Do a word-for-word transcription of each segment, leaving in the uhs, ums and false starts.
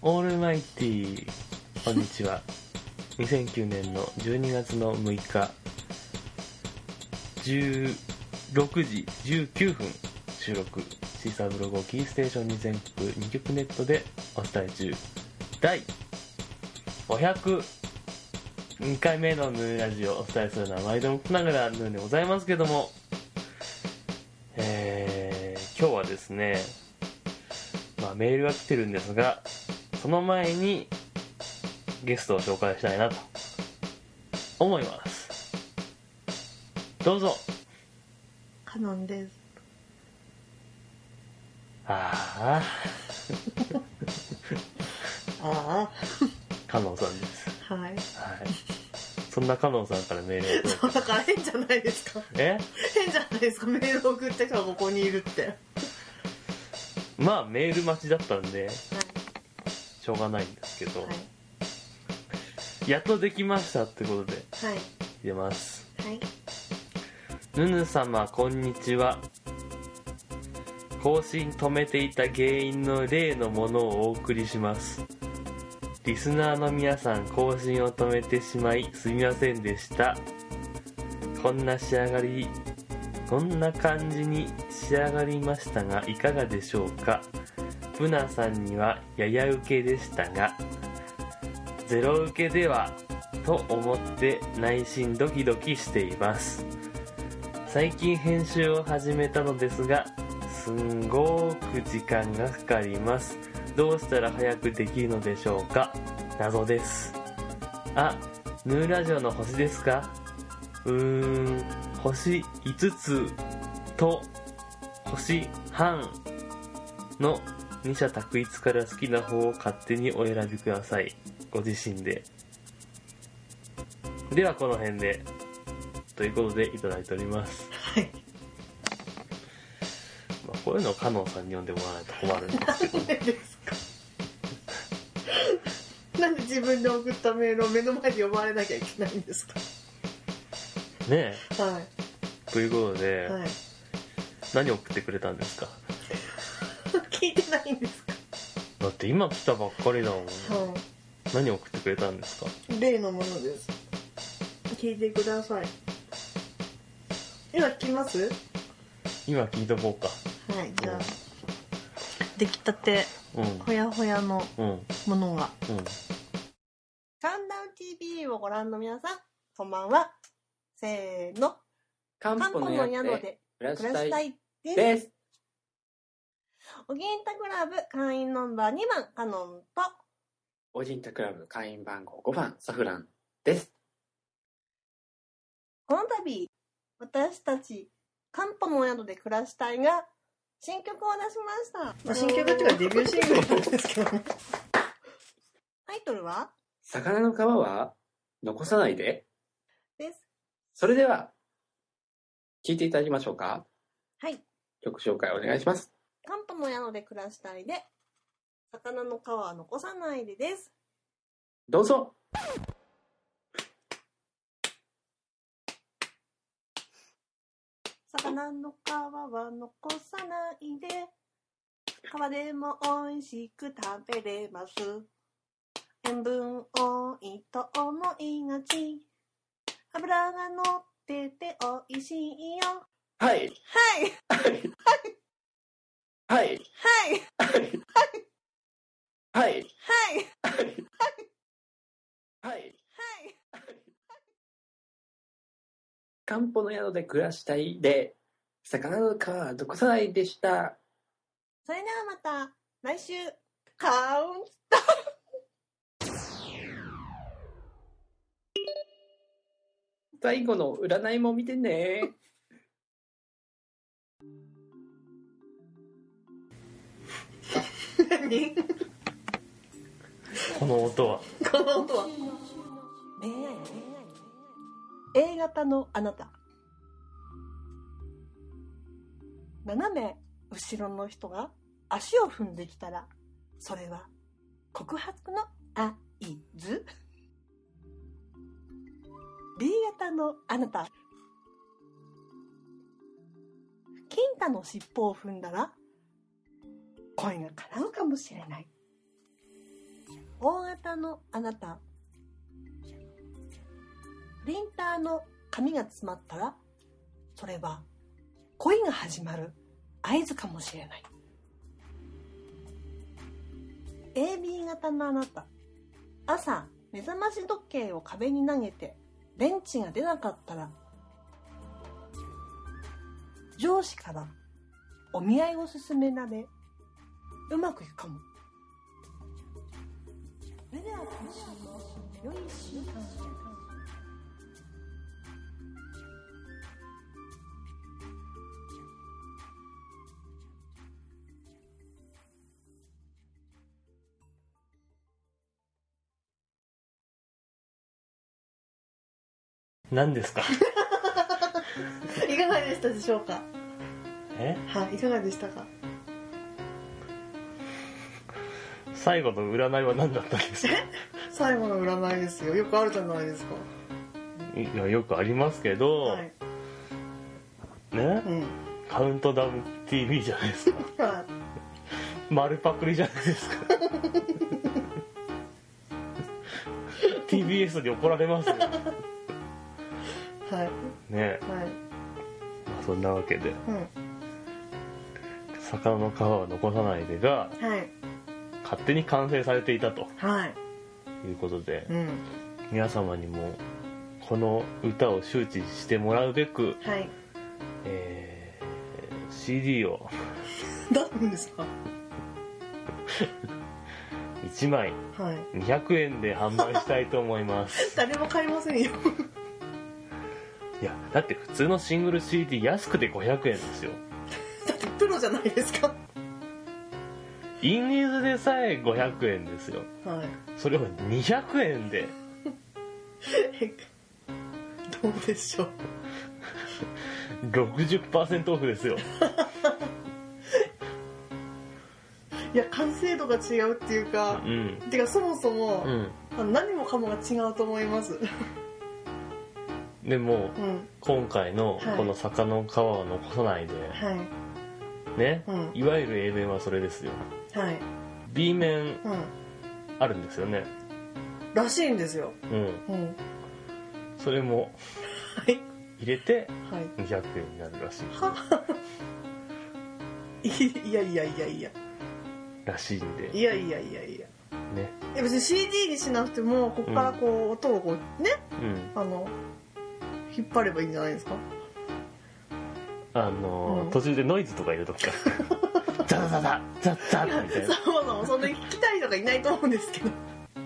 オールマイティー、こんにちは。にせんきゅうねんのじゅうにがつのむいか、じゅうろくじじゅうきゅうふん収録。シーサーブログをキーステーションに全国にきょくネットでお伝え中。第ごひゃくにかいめのヌーラジオをお伝えするのは毎度のことながらヌーでございますけども、えー、今日はですね、まあメールが来てるんですが、その前にゲストを紹介したいなと思います。どうぞ。 カノンです。 あああカノンさんです。 あ、はい。 はい。そんなカノンさんからメールを送そうだから変じゃないですか。 え変じゃないですか。メール送ってからここにいるって。はい。 まあメール待ちだったんでしょうがないんですけど、 はい、 やっとできましたってことではい出ます。 はい。 ヌヌ様こんにちは。更新止めていた原因の例のものをお送りします。リスナーの皆さん、更新を止めてしまいすみませんでした。こんな仕上がりこんな感じに仕上がりましたがいかがでしょうか。ブナさんにはやや受けでしたが、ゼロ受けではと思って内心ドキドキしています。最近編集を始めたのですが、すんごく時間がかかります。どうしたら早くできるのでしょうか。謎です。あ、ヌーラジオの星ですか。うーん、星いつつと星半の二者択一から好きな方を勝手にお選びください。ご自身で。ではこの辺でということでいただいております。 はい。 まあ、こういうのをカノンさんに読んでもらわないと困るんですけど。 なんでですか。なんで自分で送ったメールを目の前で読まれなきゃいけないんですか。 ねえ。 はい。 ということで、 はい。 何送ってくれたんですか。 聞いてないんですか。 だって今来たばっかりだもん。 は何送ってくれたんですか。 い。例のものです。聞いてください。今聞きます？ 今聞いとこうか。 はい、じゃあ、出来たて、 うん、 ほやほやのものが。 うんうん、 カウンダウン ティービー をご覧の皆さん、こんばんは。せーの。 漢方の宿で暮らしたいです。 おぎんたクラブ会員ナンバーにばん、カノンと、 おじんたクラブ会員番号ごばん、サフランです。 この度、私たち、漢方の宿で暮らしたいが、新曲を出しました。まあ、新曲っていうかデビューシングルなんですけどね。タイトルは魚の皮は残さないでです。 それでは、聴いていただきましょうか。 はい。 曲紹介お願いします。 漢方の宿で暮らしたいで、魚の皮は残さないでです。 どうぞ。 魚の皮は残さないで、皮でも美味しく食べれます。塩分多いと思いがち、脂が乗ってて美味しいよ。 はい。 はい。 はい。はい。はい。 はい。 はい。はい。 はい。 はい。 はい。 漢方の宿で暮らしたいで、魚の皮は残さないでした。 それではまた来週、カウント。 最後の占いも見てね。 何？ この音はこの音は恋愛の A 型のあなた。斜め後ろの人が足を踏んできたら、それは告白の合図。 B 型のあなた。金太の尻尾を踏んだら恋が叶うかもしれない。 大型のあなた、プリンターの紙が詰まったら、それは恋が始まる合図かもしれない。 エービー 型のあなた、朝目覚まし時計を壁に投げて電池が出なかったら、上司からお見合いを勧められうまくいくかも。それでは今週も良い週間を。 何ですか？ いかがでしたでしょうか？ え？ はい、いかがでしたか？ 最後の占いは何だったんですか？ 最後の占いですよ。よくあるじゃないですか。 いや、よくありますけど、 はい、 ね、 うん、 カウントダウン ティーブイ じゃないですか。 はい、 丸パクリじゃないですか。ティービーエス に怒られますよ。 はいね、 はい、 まあ、そんなわけで、 うん、 魚の皮は残さないでがはい、 勝手に完成されていたとはい、 いうことで、 うん、 皆様にもこの歌を周知してもらうべく、 はい、 えー、シーディー を出すんですか？ いちまいはい、 にひゃくえんで販売したいと思います。 誰も買いませんよ。 いや、だって普通のシングル シーディー 安くてごひゃくえんですよ。 だってプロじゃないですか。 インディーズでさえごひゃくえんですよ。 はい。 それをにひゃくえんで。 どうでしょう。 ろくじゅっパーセント オフですよ。 いや、完成度が違うっていうか、 うん。 てかそもそも、 うん。 あの何もかもが違うと思います。 でも、 うん、 今回のこの坂の皮は残さないで、 はい、 ね、 うん、 いわゆる A 面はそれですよ。 はい、 B 面うん、 あるんですよね。 らしいんですよ。 うん。 うん、 それもはい、 入れてはい。 にひゃくえんになるらしい。 いやいやいやいや。 らしいんで。 いやいやいやいや。 ね。 いや別に シーディー にしなくても、ここからこう、音をこうね、 うん。 あの、引っ張ればいいんじゃないですか？ あのーうん途中でノイズとか入れとくから。ザザザザザザみたいな。 そもそもそんなに聞きたい人がいないと思うんですけど。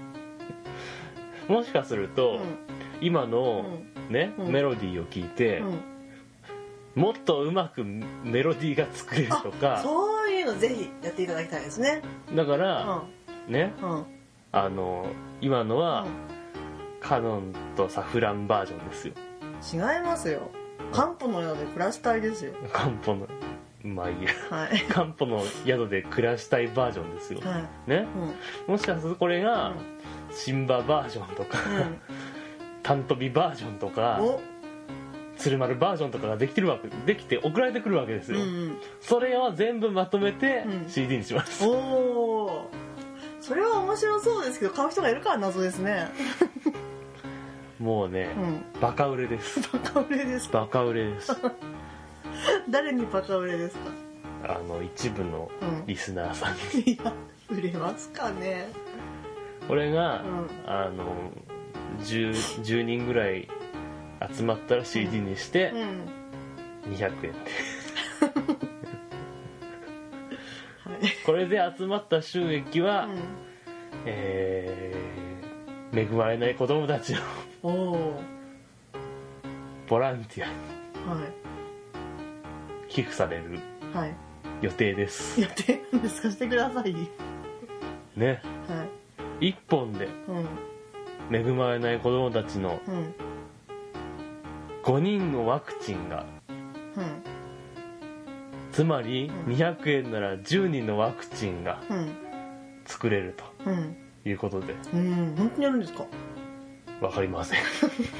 もしかすると、今の、ね、 うんメロディーを聞いて、 うんうんもっとうまくメロディーが作れるとか、 そういうのぜひやっていただきたいですね。 だから、ね、 うんうんあの今のは、 うんカノンとサフランバージョンですよ。 違いますよ。漢方の宿で暮らしたいですよ。 漢方のまあいいやはい漢方の宿で暮らしたいバージョンですよ、 はいね、 うんもしかするとこれが、 うんシンババージョンとか、 うんタントビバージョンとかお鶴丸バージョンとかができてるわけできて送られてくるわけですよ、 うんうんそれを全部まとめてうんシーディー にします、 おおそれは面白そうですけど買う人がいるから謎ですね。 もうね、 うんバカ売れですバカ売れですか？ バカ売れです誰にバカ売れですか？ あの一部のリスナーさんに、 いや売れますかね。 これが、 うんあの 10, じゅうにんぐらい集まったら シーディー にしてうんにひゃくえんで、 はいこれで集まった収益は、 うんえー恵まれない子供たちのおおボランティアには寄付されるいはい予定ですやってるんですか？してください。 ね。 はい一本でうん恵まれない子供たちのうんごにんのワクチンが、 うんつまりうんにひゃくえんならじゅうにんのワクチンがうん作れるうんということで、 うん本当にやるんですか？ わかりませんい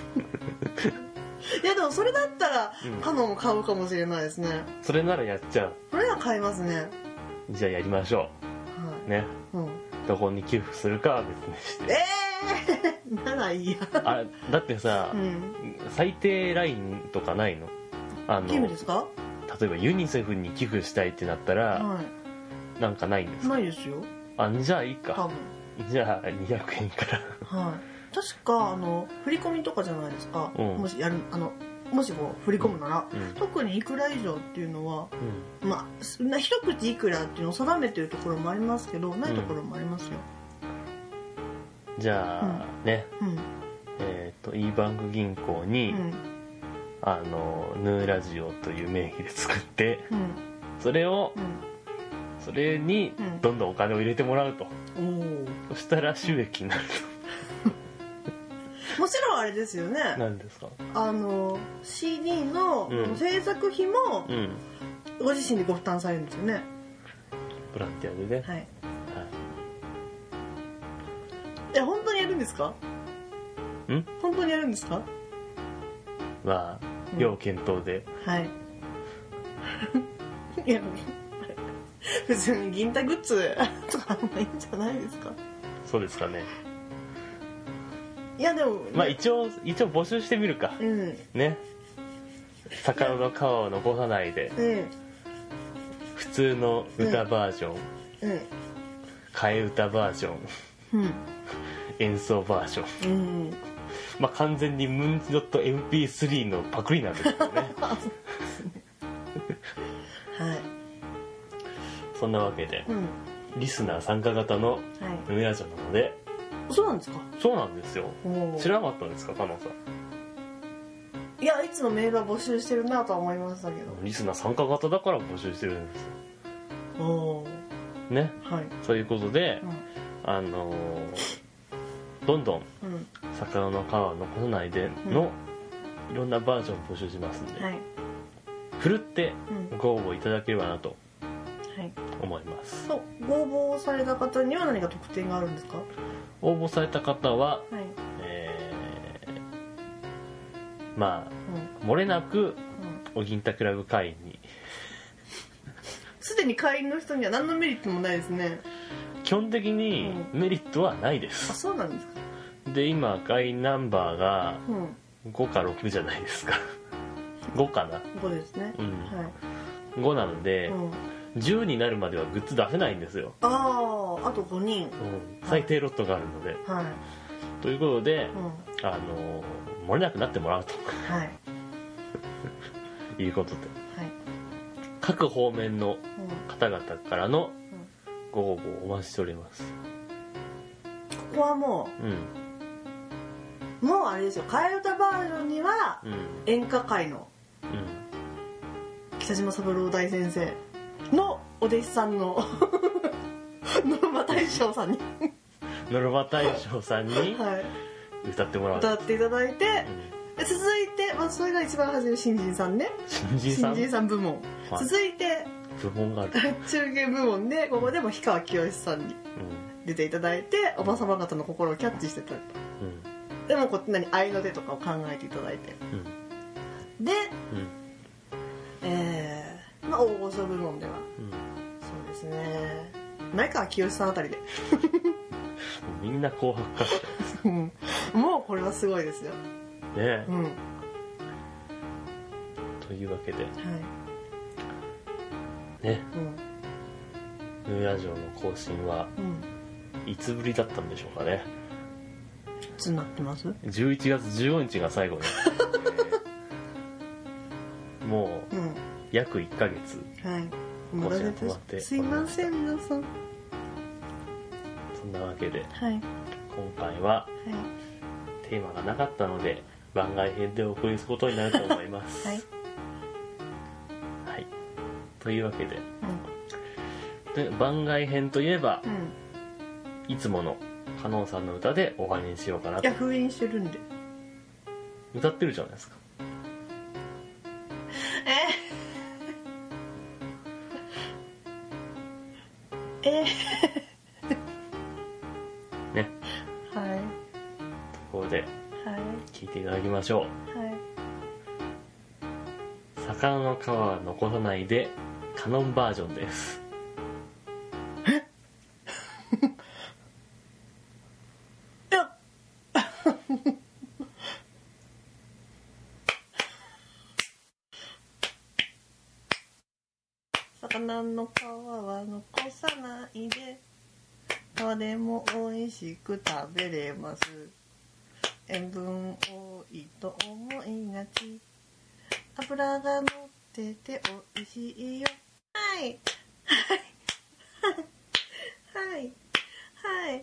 やでもそれだったらうんカノンを買うかもしれないですね。 それならやっちゃう。 それは買いますね。 じゃあやりましょはうね。 い。うん。 どこに寄付するかは別にしてえー、ならいいや。 あだってさ、 うん、 最低ラインとかないの？あの寄付ですか？ 例えばユニセフに寄付したいってなったら、 はなんかないんですい、 か？ ないですよあ、じゃあいい多か。 分。 じゃあにひゃくえんからはい、確かあの振り込みとかじゃないですか、 うんもしやるあのもしこう振り込むなら、 うん特にいくら以上っていうのは、 うんまあそんな一口いくらっていうのを定めてるところもありますけど、ないところもありますよ。 じゃあ、ねうんえっ、と e バンク銀行に、 うんあのヌーラジオという名義で作ってうんそれをうんそれにうんどんどんお金を入れてもらうと、 おーそしたら収益になるもちろんあれですよね、 と何ですか？ あの シーディー のうん制作費もうんご自身でご負担されるんですよね。 ボランティアでね、 はい。 はいえ、本当にやるんですか？ ん本当にやるんですか？ まあうん要検討で、 はいいや普通に銀太グッズとかもいいんじゃないですか？ そうですかね。 いやでも、 まあ一応一応募集してみるかうんね。魚の皮を残さないでうん普通の歌バージョン、 うん替え歌バージョン、 うん演奏バージョン、 うんまあ完全にムンジドット エムピースリー のパクリなんですけどねはいそんなわけでうんリスナー参加型のはいヌーラジオなので、 そうなんですか？ そうなんですよ。 おー知らなかったんですか、カノンさん。 いやいつもメールは募集してるなとは思いましたけリスナー参加型だから募集してるんですよど。おーね。 はいそういうことで、 うんあのーどんどんうん魚の皮を残さないでの、いろんなバージョンを募集しますんで、 はいふるってうんご応募いただければなとはい思います。 そうご応募された方には何か特典があるんですか？ 応募された方は、 はいえーまうんあ漏れなくうんおぎんたクラブ会員にすでに会員の人には何のメリットもないですね。 基本的にメリットはないであ、 す。 そうなんですか？ で今会員ナンバーがうんごかろくじゃないですかごかな、 ごですね。 うん、 はごなのでい。うん。 じゅうになるまではグッズ出せないんですよ、 ああ、あとごにん。 うん、最低ロットがあるので、 はい。 ということで、 うん。 あの漏れなくなってもらうとはい。 いうことではい。 各方面のうん。 方々からのご応募をお待ちしております。 ここはもうんう、もうあれですよ。替え歌バージョンにはうん演歌界のうん北島三郎大先生のお弟子さんのノルマ大将さんに、 ノルマ大将さんには歌ってもらい、 う、 歌っていただいて、 うん、 で続いて、まあ、それが一番初め新人さんね。 新人さん新人さん部門。 はい続いて部門がある、 中継部門でここでも氷川きよしさんにう出ていただいて、おばさま方の心をキャッチしてたりと。 んうんでもこっち何愛の手とかを考えていただいて、 うんで、 うんえー、まあ大御所部門ではうんそうですね、前川清さんあたりでもうみんな紅白歌手うんもうこれはすごいですよ。 ね、 うん、はい、 というわけでねうんヌーラジオの更新はうん、 いつぶりだったんでしょうかね。 いつになってます？ じゅういちがつじゅうごにちが最後にもううん、 約いっかげつ、 はい、お更待たせ新止まってすいません皆さん。 そんなわけではいはい今回はテーマがなかったので番外編でお送りすることになると思いますはい、 はい、というわけでうで番外編といえばんうん、 いつものカノンさんの歌でお話にしようかないと。 や封印してるんで。 歌ってるじゃないですか。 ええね、 はいここではい聴いていただきましょう。 はい。 魚の皮は残さないでカノンバージョンです。 魚の皮は残さないで、皮でも美味しく食べれます。塩分多いと思いがち、油が乗ってて美味しいよ。はいはいはいはい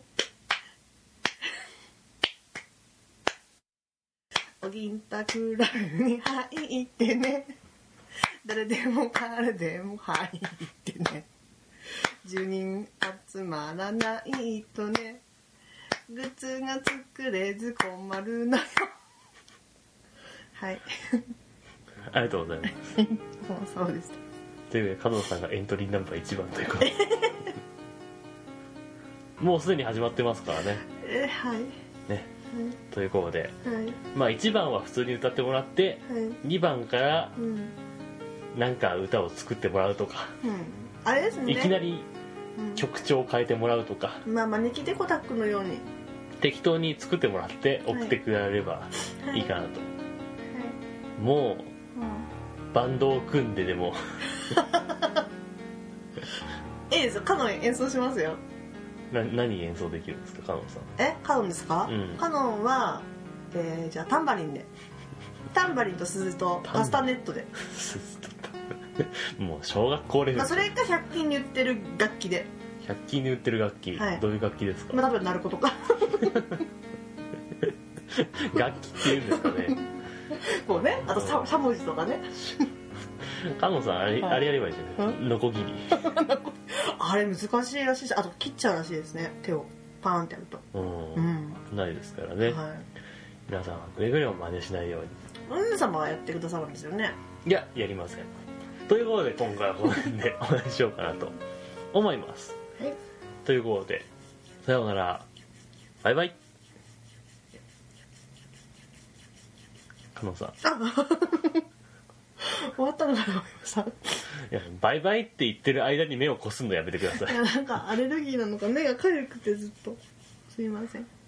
お銀卓ラブに入ってね、誰でも彼でも入ってね、じゅうにん集まらないとね、グッズが作れず困るのよ。はいありがとうございますそうそうです。 というわけで加藤さんがエントリーナンバーいちばんということでもうすでに始まってますからね。 えはいね、ということで、 はいはいまあいちばんは普通に歌ってもらって、 はい、 にばんからうんなんか歌を作ってもらうとか、 うん、あれですね、 いきなりうん曲調を変えてもらうとか、 まあ招き猫タックのように、 適当に作ってもらって送ってくれればいいかなと、もうバンドを組んででもいいですよ、カノン演奏しますよ。 な何演奏できるんですか、カノンさん。 え、カノンですか、 うん、 カノンは、えー、じゃあタンバリンで、タンバリンと鈴とカスタネットで鈴ともう小学校レベル、 まあ、それがひゃく均に売ってる楽器で、 ひゃく均に売ってる楽器、はい、どういう楽器ですか。 まあ、多分鳴子とか楽器っていうんですかねこうね、あとしゃもじとかねカノンさんあれ、はい、あれやればいいじゃない、ノコギリあれ難しいらしいし、あと切っちゃうらしいですね、手をパーンってやると。うん、 ないですからね、はい、皆さんはくれぐれも真似しないように。 うん様がやってくださるんですよね。 いや、やりません。ということで今回はこの辺でお話ししようかなと思います、はい、ということでさようなら、バイバイ。カノンさん終わったのかと思いました。いや、バイバイって言ってる間に目をこすんのやめてください。 いや、なんかアレルギーなのか目がかゆくてずっと、すいません。